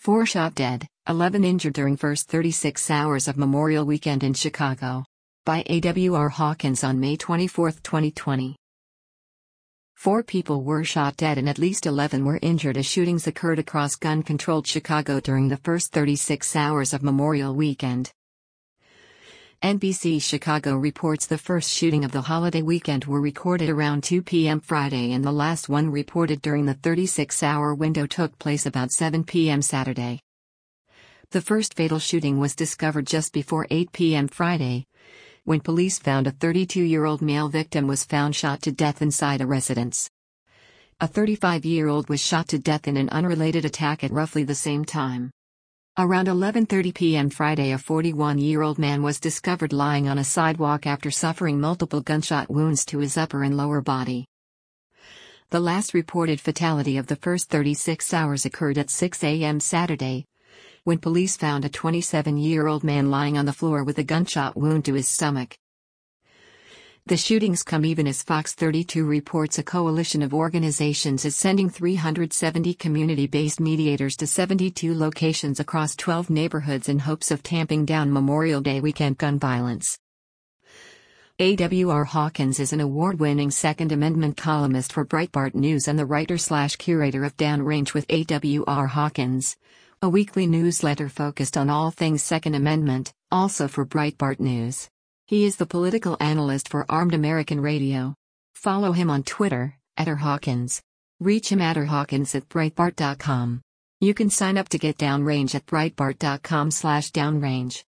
4 shot dead, 11 injured during first 36 hours of Memorial Weekend in Chicago. By A.W.R. Hawkins on May 24, 2020. 4 people were shot dead and at least 11 were injured as shootings occurred across gun-controlled Chicago during the first 36 hours of Memorial Weekend. NBC Chicago reports the first shooting of the holiday weekend were recorded around 2 p.m. Friday and the last one reported during the 36-hour window took place about 7 p.m. Saturday. The first fatal shooting was discovered just before 8 p.m. Friday, when police found a 32-year-old male victim was found shot to death inside a residence. A 35-year-old was shot to death in an unrelated attack at roughly the same time. Around 11:30 p.m. Friday, a 41-year-old man was discovered lying on a sidewalk after suffering multiple gunshot wounds to his upper and lower body. The last reported fatality of the first 36 hours occurred at 6 a.m. Saturday, when police found a 27-year-old man lying on the floor with a gunshot wound to his stomach. The shootings come even as Fox 32 reports a coalition of organizations is sending 370 community-based mediators to 72 locations across 12 neighborhoods in hopes of tamping down Memorial Day weekend gun violence. A.W.R. Hawkins is an award-winning Second Amendment columnist for Breitbart News and the writer/curator of Downrange with A.W.R. Hawkins, a weekly newsletter focused on all things Second Amendment, also for Breitbart News. He is the political analyst for Armed American Radio. Follow him on Twitter, @RHawkins. Reach him at rhawkins@breitbart.com. You can sign up to get Downrange at breitbart.com/downrange.